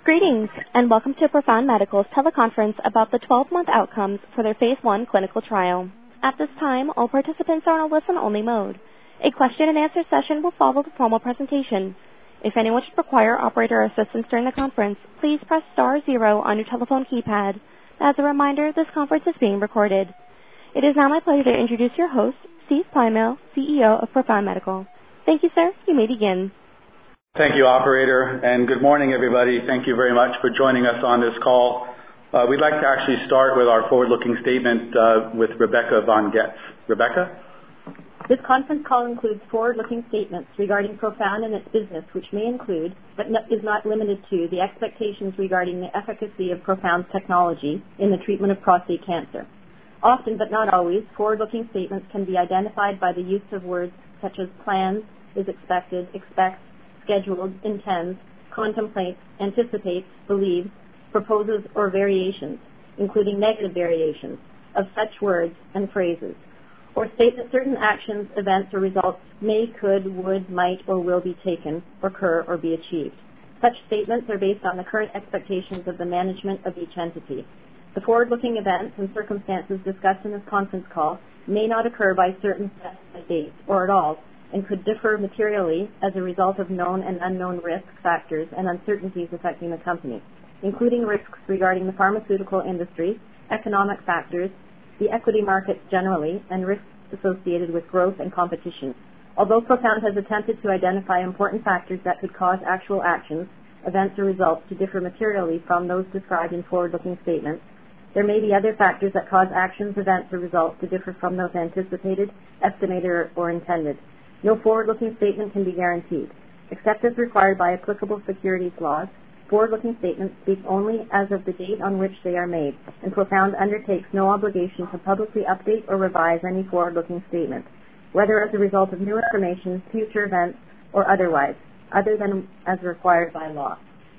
Greetings, and welcome to Profound Medical's teleconference about the 12-month outcomes for their Phase 1 clinical trial. At this time, all participants are in a listen-only mode. A question-and-answer session will follow the formal presentation. If anyone should require operator assistance during the conference, please press star 0 on your telephone keypad. As a reminder, this conference is being recorded. It is now my pleasure to introduce your host, Steve Plymale, CEO of Profound Medical. Thank you, sir. You may begin. Thank you, operator, and good morning, everybody. Thank you very much for joining us on this call. We'd like to actually start with our forward-looking statement with Rebecca Von Getz. Rebecca? This conference call includes forward-looking statements regarding Profound and its business, which may include, but is not limited to, the expectations regarding the efficacy of Profound's technology in the treatment of prostate cancer. Often, but not always, forward-looking statements can be identified by the use of words such as plans, is expected, expects, scheduled, intends, contemplates, anticipates, believes, proposes, or variations, including negative variations, of such words and phrases, or state that certain actions, events, or results may, could, would, might, or will be taken, occur, or be achieved. Such statements are based on the current expectations of the management of each entity. The forward-looking events and circumstances discussed in this conference call may not occur by certain specified dates or at all, and could differ materially as a result of known and unknown risk factors and uncertainties affecting the company, including risks regarding the pharmaceutical industry, economic factors, the equity markets generally, and risks associated with growth and competition. Although Profound has attempted to identify important factors that could cause actual actions, events, or results to differ materially from those described in forward-looking statements, there may be other factors that cause actions, events, or results to differ from those anticipated, estimated, or intended. No forward-looking statement can be guaranteed. Except as required by applicable securities laws, forward-looking statements speak only as of the date on which they are made, and Profound undertakes no obligation to publicly update or revise any forward-looking statement, whether as a result of new information, future events, or otherwise, other than as required by law.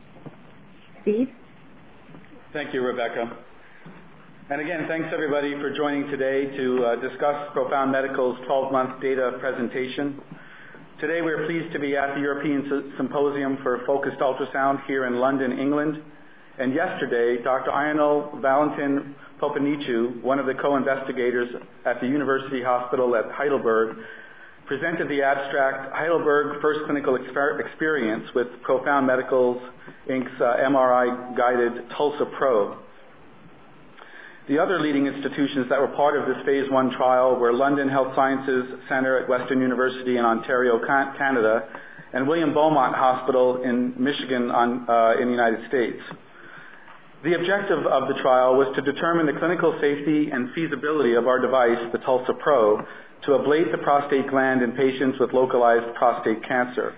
Steve? Thank you, Rebecca. And again, thanks everybody for joining today to discuss Profound Medical's 12-month data presentation. Today we're pleased to be at the European Symposium for Focused Ultrasound here in London, England. And yesterday, Dr. Ionel Valentin Poponiciu, one of the co-investigators at the University Hospital at Heidelberg, presented the abstract Heidelberg First Clinical Experience with Profound Medical Inc.'s MRI-guided TULSA-PRO. The other leading institutions that were part of this Phase 1 trial were London Health Sciences Centre at Western University in Ontario, Canada, and William Beaumont Hospital in Michigan in the United States. The objective of the trial was to determine the clinical safety and feasibility of our device, the TULSA-PRO, to ablate the prostate gland in patients with localized prostate cancer.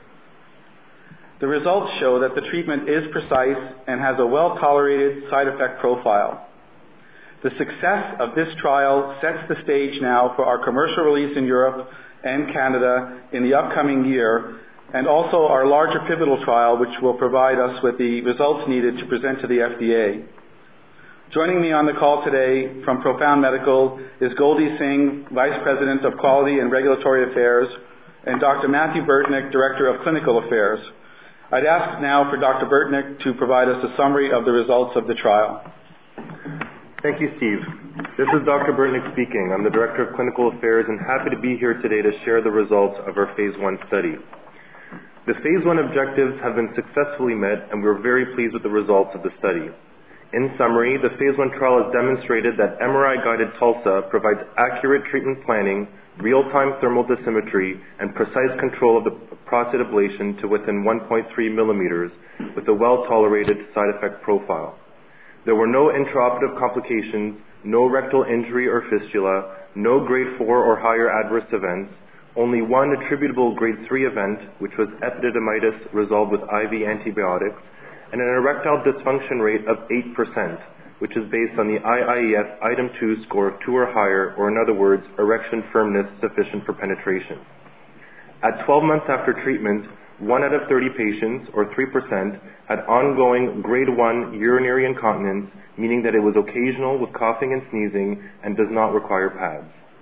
The results show that the treatment is precise and has a well-tolerated side effect profile. The success of this trial sets the stage now for our commercial release in Europe and Canada in the upcoming year, and also our larger pivotal trial, which will provide us with the results needed to present to the FDA. Joining me on the call today from Profound Medical is Goldie Singh, Vice President of Quality and Regulatory Affairs, and Dr. Matthew Burtnyk, Director of Clinical Affairs. I'd ask now for Dr. Burtnyk to provide us a summary of the results of the trial. Thank you, Steve. This is Dr. Burtnyk speaking. I'm the Director of Clinical Affairs and happy to be here today to share the results of our Phase 1 study. The Phase 1 objectives have been successfully met and we're very pleased with the results of the study. In summary, the Phase 1 trial has demonstrated that MRI-guided TULSA provides accurate treatment planning, real-time thermal dosimetry, and precise control of the prostate ablation to within 1.3 millimeters with a well-tolerated side effect profile. There were no intraoperative complications, no rectal injury or fistula, no grade 4 or higher adverse events, only one attributable grade 3 event, which was epididymitis resolved with IV antibiotics, and an erectile dysfunction rate of 8%, which is based on the IIEF Item 2 score of 2 or higher, or in other words, erection firmness sufficient for penetration. At 12 months after treatment, 1 out of 30 patients, or 3%, had ongoing grade 1 urinary incontinence, meaning that it was occasional with coughing and sneezing and does not require pads.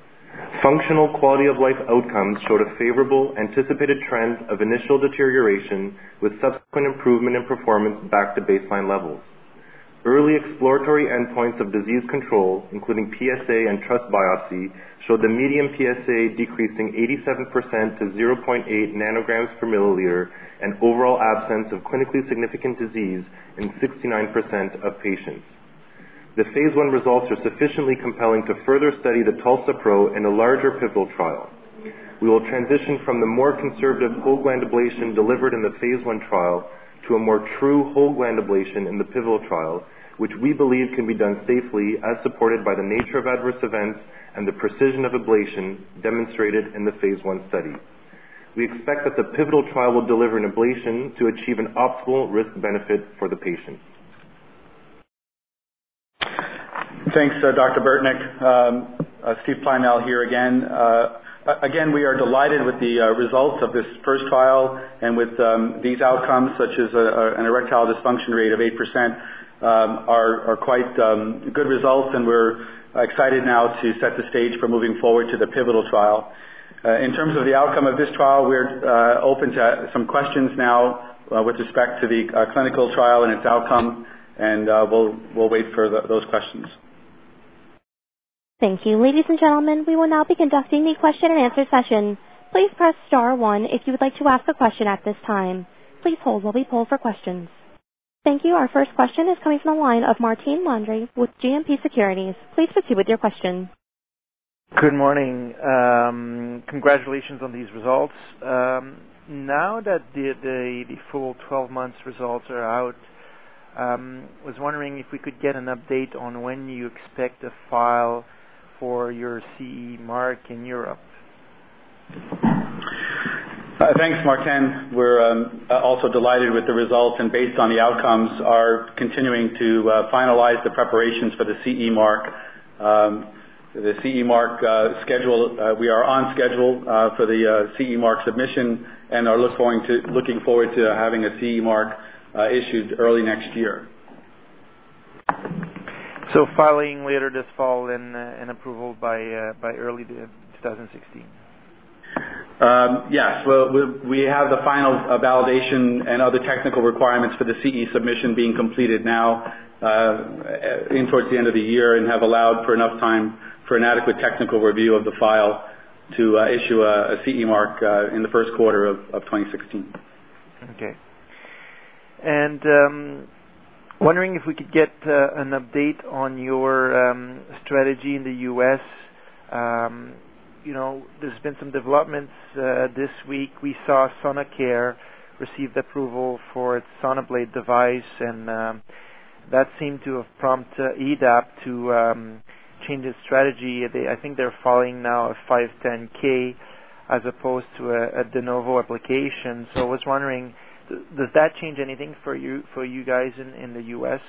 Functional quality of life outcomes showed a favorable anticipated trend of initial deterioration with subsequent improvement in performance back to baseline levels. Early exploratory endpoints of disease control, including PSA and trust biopsy, showed the median PSA decreasing 87% to 0.8 nanograms per milliliter and overall absence of clinically significant disease in 69% of patients. The phase 1 results are sufficiently compelling to further study the TULSA-PRO in a larger pivotal trial. We will transition from the more conservative whole gland ablation delivered in the phase 1 trial to a more true whole gland ablation in the pivotal trial, which we believe can be done safely as supported by the nature of adverse events and the precision of ablation demonstrated in the phase 1 study. We expect that the pivotal trial will deliver an ablation to achieve an optimal risk-benefit for the patient. Thanks, Dr. Burtnyk. Steve Pleinel here again. Again, we are delighted with the results of this first trial and with these outcomes, such as an erectile dysfunction rate of 8%, are quite good results, and we're excited now to set the stage for moving forward to the pivotal trial. In terms of the outcome of this trial, we're open to some questions now with respect to the clinical trial and its outcome, and we'll wait for those questions. Thank you. Ladies and gentlemen, we will now be conducting the question and answer session. Please press star 1 if you would like to ask a question at this time. Please hold while we poll for questions. Thank you. Our first question is coming from the line of Martine Landry with GMP Securities. Please proceed with your question. Good morning. Congratulations on these results. Now that the full 12 months results are out, was wondering if we could get an update on when you expect to file for your CE mark in Europe. Thanks, Martin. We're also delighted with the results, and based on the outcomes, are continuing to finalize the preparations for the CE mark. The CE mark schedule, we are on schedule for the CE mark submission, and are looking forward to having a CE mark issued early next year. So filing later this fall and approval by early 2016. Yes. Well, we have the final validation and other technical requirements for the CE submission being completed now towards the end of the year, and have allowed for enough time for an adequate technical review of the file to issue a CE mark in the first quarter of 2016. Okay. And wondering if we could get an update on your strategy in the U.S. There's been some developments this week. We saw Sonicare received approval for its Sonablade device, and that seemed to have prompted EDAP to change its strategy. I think they're following now a 510K as opposed to a de novo application. So I was wondering, does that change anything for you guys in the U.S.?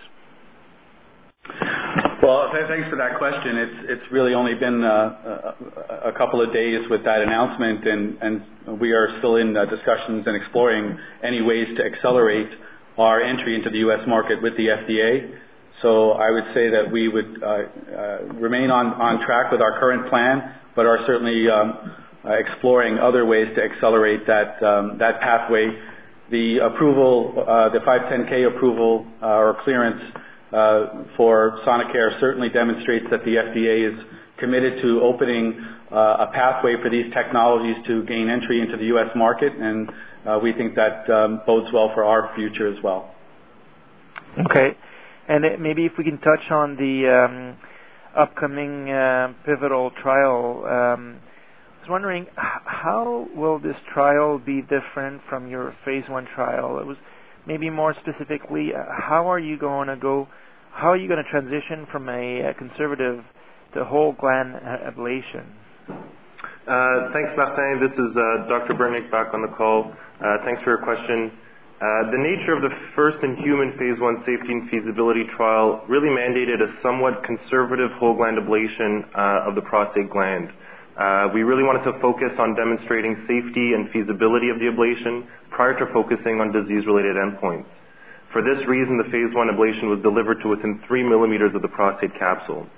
Well, thanks for that question. It's really only been a couple of days with that announcement, and we are still in discussions and exploring any ways to accelerate our entry into the U.S. market with the FDA. So I would say that we would remain on track with our current plan, but are certainly exploring other ways to accelerate that pathway. The approval, the 510K approval or clearance for Sonicare certainly demonstrates that the FDA is committed to opening a pathway for these technologies to gain entry into the U.S. market, and we think that bodes well for our future as well. Okay. And maybe if we can touch on the upcoming pivotal trial, I was wondering, how will this trial be different from your phase 1 trial? It was maybe more specifically, how are you going to transition from a conservative to whole gland ablation? Thanks, Martin. This is Dr. Burtnyk back on the call. Thanks for your question. The nature of the first-in-human phase 1 safety and feasibility trial really mandated a somewhat conservative whole gland ablation of the prostate gland. We really wanted to focus on demonstrating safety and feasibility of the ablation prior to focusing on disease-related endpoints. For this reason, the phase 1 ablation was delivered to within 3 millimeters of the prostate capsule.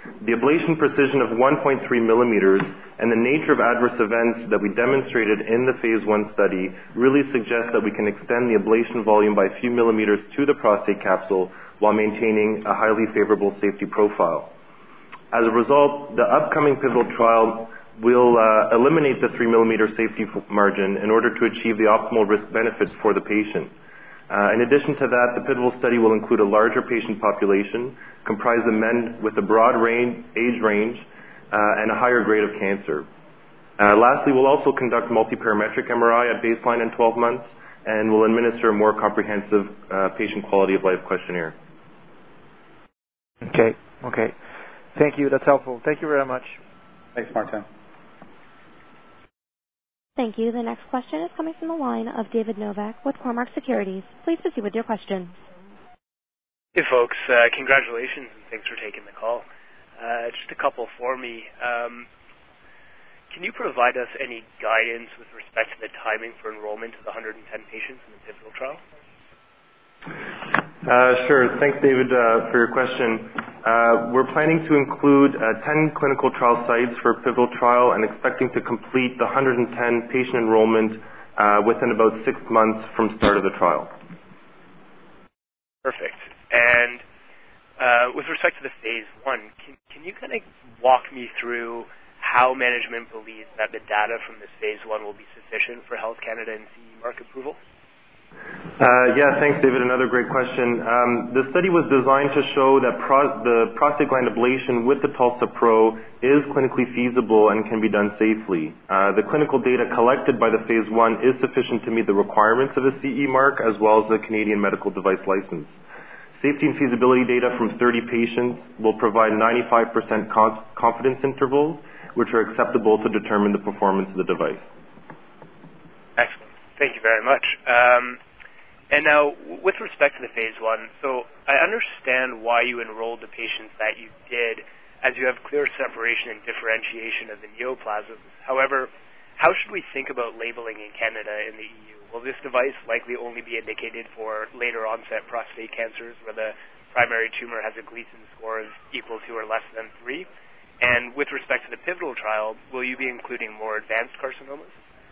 The ablation precision of 1.3 millimeters and the nature of adverse events that we demonstrated in the phase 1 study really suggests that we can extend the ablation volume by a few millimeters to the prostate capsule while maintaining a highly favorable safety profile. As a result, the upcoming pivotal trial will eliminate the 3 millimeter safety margin in order to achieve the optimal risk benefits for the patient. In addition to that, the pivotal study will include a larger patient population comprised of men with a broad age range and a higher grade of cancer. Lastly, we'll also conduct multiparametric MRI at baseline and 12 months, and we'll administer a more comprehensive patient quality of life questionnaire. Okay. Thank you. That's helpful. Thank you very much. Thanks, Martin. Thank you. The next question is coming from the line of David Novak with Cormark Securities. Please proceed with your question. Hey, folks. Congratulations, and thanks for taking the call. Just a couple for me. Can you provide us any guidance with respect to the timing for enrollment of the 110 patients in the pivotal trial? Sure. Thanks, David, for your question. We're planning to include 10 clinical trial sites for a pivotal trial and expecting to complete the 110 patient enrollment within about 6 months from start of the trial. Perfect. And with respect to the phase 1, can you kind of walk me through how management believes that the data from this phase 1 will be sufficient for Health Canada and CE mark approval? Thanks, David. Another great question. The study was designed to show that the prostate gland ablation with the TULSA-PRO is clinically feasible and can be done safely. The clinical data collected by the phase 1 is sufficient to meet the requirements of a CE mark as well as the Canadian Medical Device License. Safety and feasibility data from 30 patients will provide 95% confidence intervals, which are acceptable to determine the performance of the device. Excellent. Thank you very much. And now, with respect to the phase 1, so I understand why you enrolled the patients that you did, as you have clear separation and differentiation of the neoplasms. However, how should we think about labeling in Canada and the EU? Will this device likely only be indicated for later onset prostate cancers where the primary tumor has a Gleason score of equal to or less than 3? And with respect to the pivotal trial, will you be including more advanced carcinomas?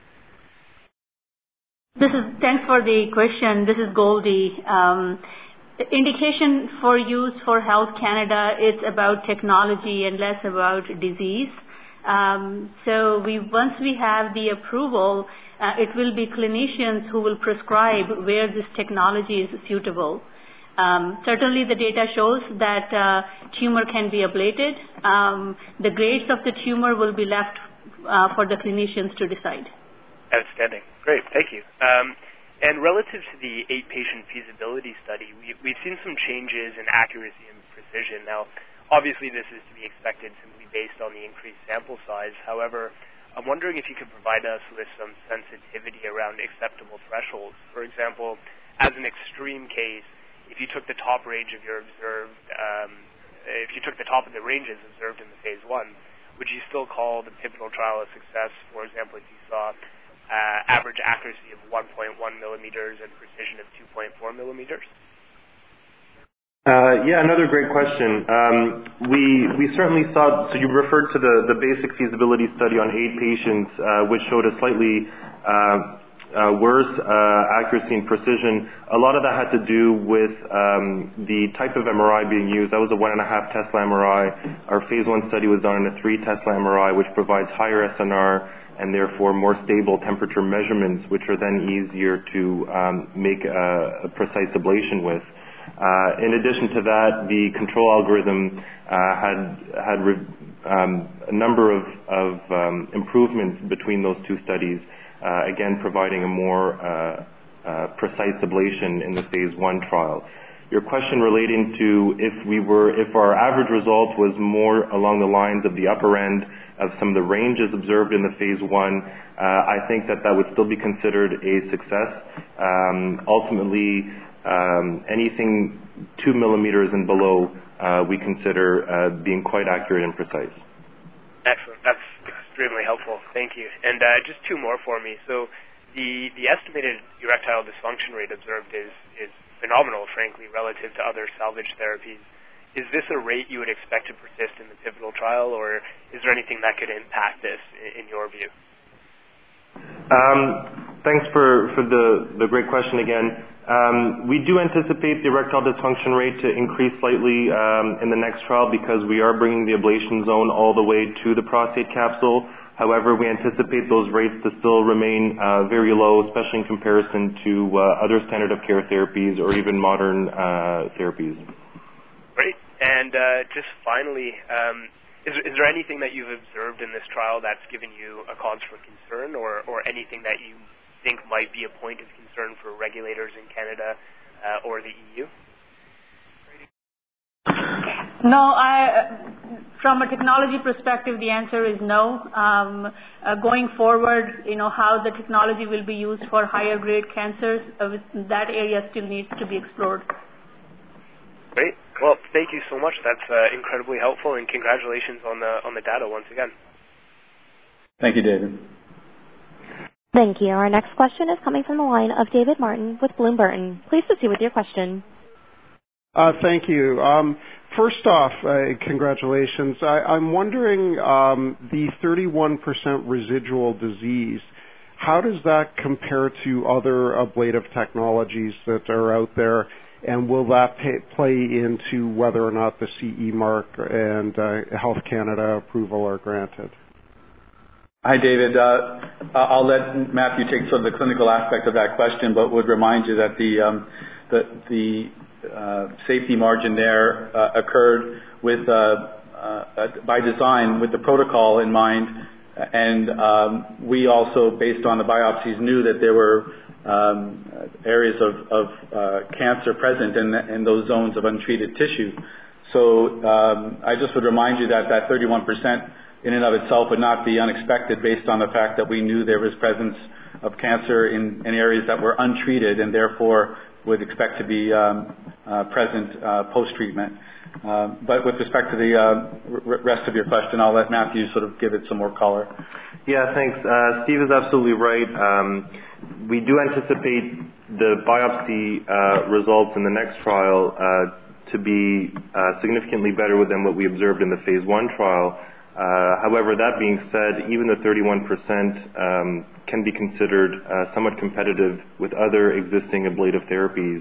Thanks for the question. This is Goldie. Indication for use for Health Canada, it's about technology and less about disease. So once we have the approval, it will be clinicians who will prescribe where this technology is suitable. Certainly the data shows that tumor can be ablated. The grades of the tumor will be left for the clinicians to decide. Outstanding. Great. Thank you. And relative to the 8-patient feasibility study, we've seen some changes in accuracy and precision. Now, obviously this is to be expected simply based on the increased sample size. However, I'm wondering if you could provide us with some sensitivity around acceptable thresholds. For example, as an extreme case, if you took the top range of your observed, if you took the top of the ranges observed in the phase 1, would you still call the pivotal trial a success? For example, if you saw average accuracy of 1.1 millimeters and precision of 2.4 millimeters? Another great question. We certainly saw, so you referred to the basic feasibility study on 8 patients, which showed a slightly worse accuracy and precision. A lot of that had to do with the type of MRI being used. That was a 1.5 Tesla MRI. Our phase 1 study was done in a 3 Tesla MRI, which provides higher SNR and therefore more stable temperature measurements, which are then easier to make a precise ablation with. In addition to that, the control algorithm had a number of improvements between those 2 studies, again providing a more precise ablation in the phase 1 trial. Your question relating to if our average result was more along the lines of the upper end of some of the ranges observed in the phase 1, I think that would still be considered a success. Ultimately, anything 2 millimeters and below we consider being quite accurate and precise. Excellent. That's extremely helpful. Thank you. And just 2 more for me. So the estimated erectile dysfunction rate observed is phenomenal, frankly, relative to other salvage therapies. is this a rate you would expect to persist in the pivotal trial, or is there anything that could impact this in your view? Thanks for the great question again. We do anticipate the erectile dysfunction rate to increase slightly in the next trial because we are bringing the ablation zone all the way to the prostate capsule. However, we anticipate those rates to still remain very low, especially in comparison to other standard of care therapies or even modern therapies. Great. And just finally, is there anything that you've observed in this trial that's given you a cause for concern, or anything that you think might be a point of concern for regulators in Canada or the EU? No, from a technology perspective, the answer is no. Going forward, how the technology will be used for higher grade cancers, that area still needs to be explored. Great. Well, thank you so much. That's incredibly helpful, and congratulations on the data once again. Thank you, David. Thank you. Our next question is coming from the line of David Martin with Bloom Burton. Please proceed with your question. Thank you. First off, congratulations. I'm wondering the 31% residual disease, how does that compare to other ablative technologies that are out there, and will that play into whether or not the CE mark and Health Canada approval are granted? Hi, David. I'll let Matthew take sort of the clinical aspect of that question, but would remind you that the safety margin there occurred with by design with the protocol in mind, and we also, based on the biopsies, knew that there were areas of cancer present in those zones of untreated tissue. So I just would remind you that 31% in and of itself would not be unexpected based on the fact that we knew there was presence of cancer in areas that were untreated and therefore would expect to be present post-treatment. But with respect to the rest of your question, I'll let Matthew sort of give it some more color. Yeah, thanks. Steve is absolutely right. We do anticipate the biopsy results in the next trial to be significantly better than what we observed in the phase 1 trial. However, that being said, even the 31% can be considered somewhat competitive with other existing ablative therapies,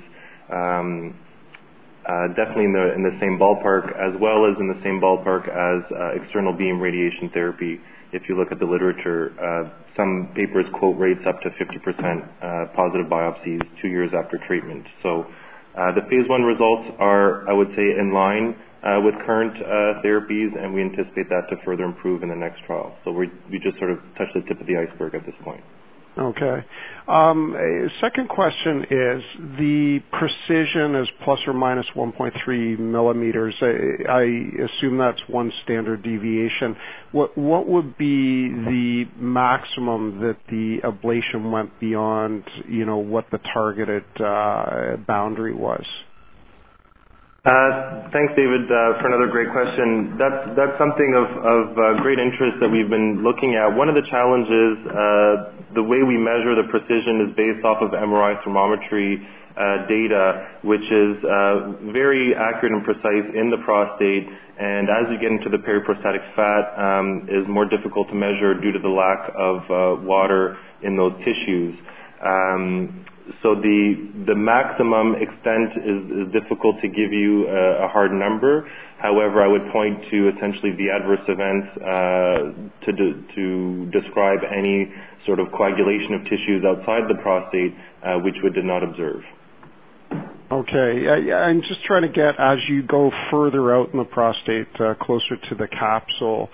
definitely in the same ballpark, as well as in the same ballpark as external beam radiation therapy. If you look at the literature, some papers quote rates up to 50% positive biopsies 2 years after treatment. So the phase 1 results are, I would say, in line with current therapies, and we anticipate that to further improve in the next trial. So we just sort of touched the tip of the iceberg at this point. Okay. Second question is the precision is plus or minus 1.3 millimeters. I assume that's one standard deviation. What would be the maximum that the ablation went beyond, what the targeted boundary was? Thanks, David, for another great question. That's something of great interest that we've been looking at. One of the challenges, the way we measure the precision is based off of MRI thermometry data, which is very accurate and precise in the prostate, and as you get into the periprostatic fat, is more difficult to measure due to the lack of water in those tissues. So the maximum extent is difficult to give you a hard number. However, I would point to essentially the adverse events to describe any sort of coagulation of tissues outside the prostate, which we did not observe. Okay. I'm just trying to get, as you go further out in the prostate, closer to the capsule,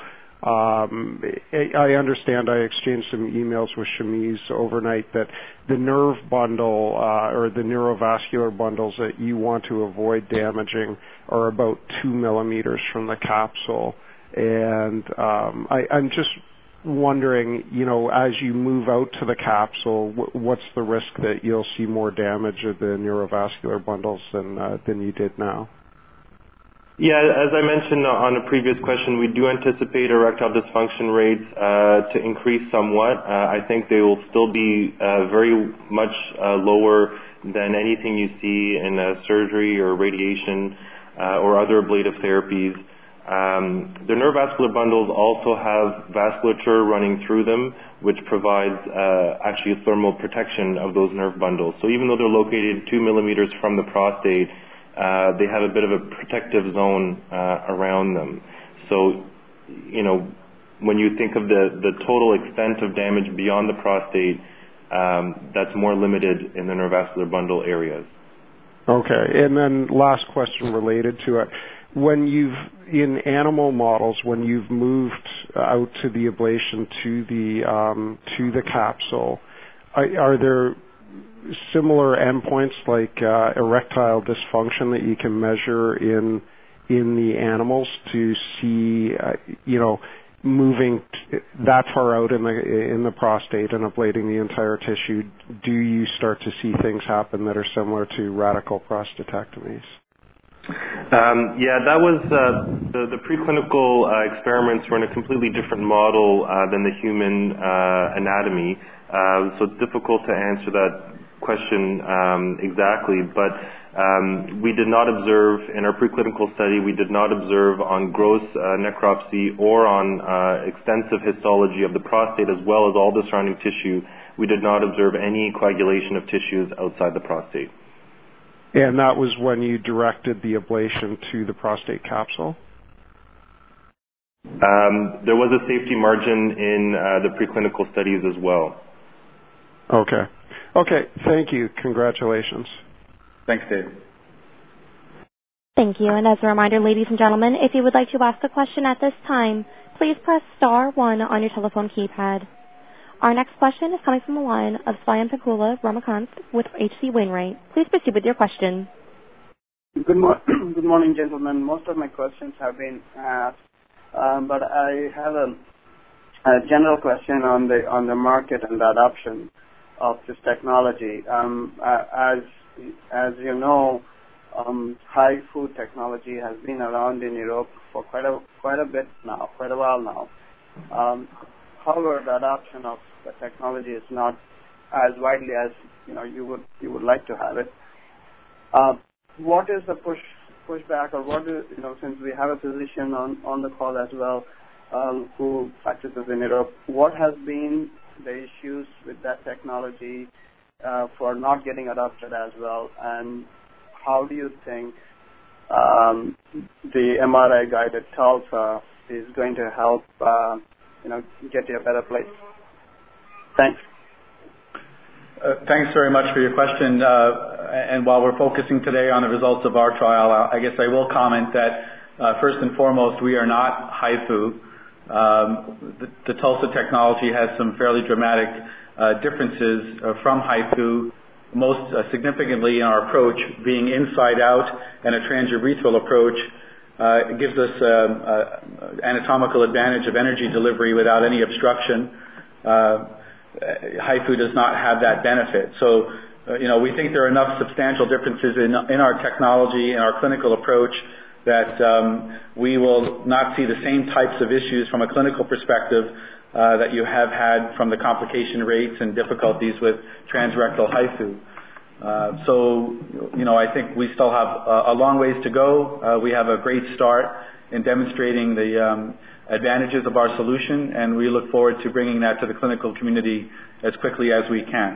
I understand, I exchanged some emails with Shamiz overnight that the nerve bundle or the neurovascular bundles that you want to avoid damaging are about 2 millimeters from the capsule. And I'm just wondering, as you move out to the capsule, what's the risk that you'll see more damage of the neurovascular bundles than you did now? Yeah, as I mentioned on a previous question, we do anticipate erectile dysfunction rates to increase somewhat. I think they will still be very much lower than anything you see in surgery or radiation or other ablative therapies. The neurovascular bundles also have vasculature running through them, which provides actually thermal protection of those nerve bundles. So even though they're located 2 millimeters from the prostate, they have a bit of a protective zone around them. So, you know, when you think of the total extent of damage beyond the prostate, that's more limited in the neurovascular bundle areas. Okay, and then last question related to it. When in animal models, when you've moved out to the ablation to the capsule, are there similar endpoints like erectile dysfunction that you can measure in the animals to see, moving that far out in the prostate and ablating the entire tissue? Do you start to see things happen that are similar to radical prostatectomies? That was the preclinical experiments were in a completely different model than the human anatomy, so it's difficult to answer that question exactly, but we did not observe in our preclinical study, we did not observe on gross necropsy or on extensive histology of the prostate as well as all the surrounding tissue. We did not observe any coagulation of tissues outside the prostate. And that was when you directed the ablation to the prostate capsule? There was a safety margin in the preclinical studies as well. Okay, thank you. Congratulations. Thanks, Dave. Thank you. And as a reminder, ladies and gentlemen, if you would like to ask a question at this time, please press star 1 on your telephone keypad. Our next question is coming from the line of Swayampakula Ramakanth with H.C. Wainwright. Please proceed with your question. Good morning, gentlemen. Most of my questions have been asked, but I have a general question on the market and the adoption of this technology. As you know, HIFU technology has been around in Europe for quite a while now. However, the adoption of the technology is not as widely as you would like to have it. What is the pushback, or what is, since we have a physician on the call as well who practices in Europe, what has been the issues with that technology for not getting adopted as well, and how do you think the MRI guided TULSA is going to help get you a better place? Thanks. Thanks very much for your question. And while we're focusing today on the results of our trial, I guess I will comment that first and foremost, we are not HIFU. The TULSA technology has some fairly dramatic differences from HIFU, most significantly in our approach being inside out and a transurethral approach. It gives us anatomical advantage of energy delivery without any obstruction. HIFU does not have that benefit. So, we think there are enough substantial differences in our technology and our clinical approach that we will not see the same types of issues from a clinical perspective that you have had from the complication rates and difficulties with transrectal HIFU. I think we still have a long ways to go. We have a great start in demonstrating the advantages of our solution, and we look forward to bringing that to the clinical community as quickly as we can.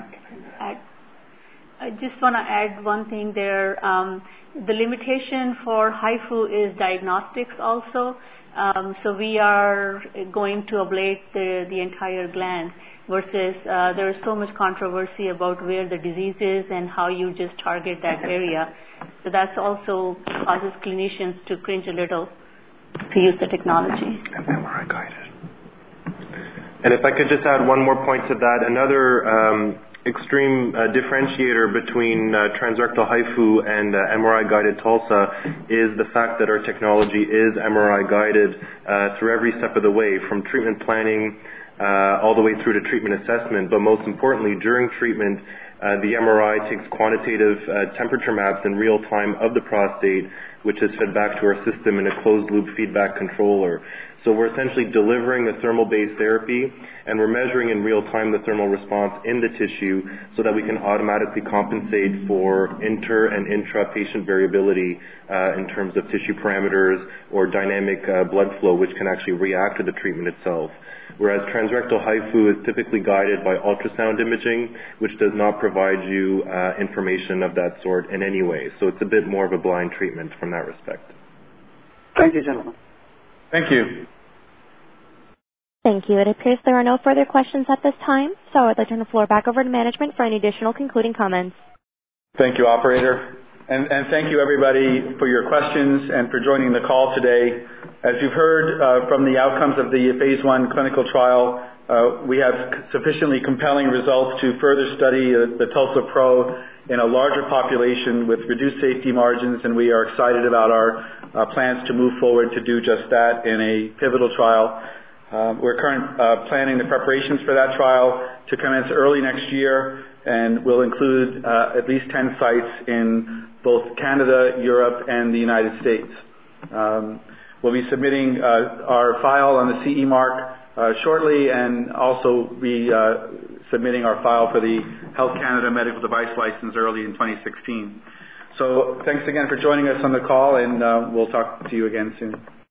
I just want to add one thing there. The limitation for HIFU is diagnostics also. So we are going to ablate the entire gland versus there is so much controversy about where the disease is and how you just target that area. So that's also causes clinicians to cringe a little to use the technology. MRI guided. And if I could just add one more point to that, another extreme differentiator between transrectal HIFU and MRI guided TULSA is the fact that our technology is MRI guided through every step of the way, from treatment planning all the way through to treatment assessment. But most importantly, during treatment, the MRI takes quantitative temperature maps in real time of the prostate, which is fed back to our system in a closed-loop feedback controller. So we're essentially delivering a thermal-based therapy, and we're measuring in real time the thermal response in the tissue so that we can automatically compensate for inter- and intra-patient variability in terms of tissue parameters or dynamic blood flow, which can actually react to the treatment itself. Whereas transrectal HIFU is typically guided by ultrasound imaging, which does not provide you information of that sort in any way. So it's a bit more of a blind treatment from that respect. Thank you, gentlemen. Thank you. Thank you. It appears there are no further questions at this time, so I'd like to turn the floor back over to management for any additional concluding comments. Thank you, operator. And thank you, everybody, for your questions and for joining the call today. As you've heard from the outcomes of the Phase 1 clinical trial, we have sufficiently compelling results to further study the TULSA Pro in a larger population with reduced safety margins, and we are excited about our plans to move forward to do just that in a pivotal trial. We're planning the preparations for that trial to commence early next year, and will include at least 10 sites in both Canada, Europe, and the United States. We'll be submitting our file on the CE mark shortly, and also be submitting our file for the Health Canada Medical Device License early in 2016. So thanks again for joining us on the call, and we'll talk to you again soon.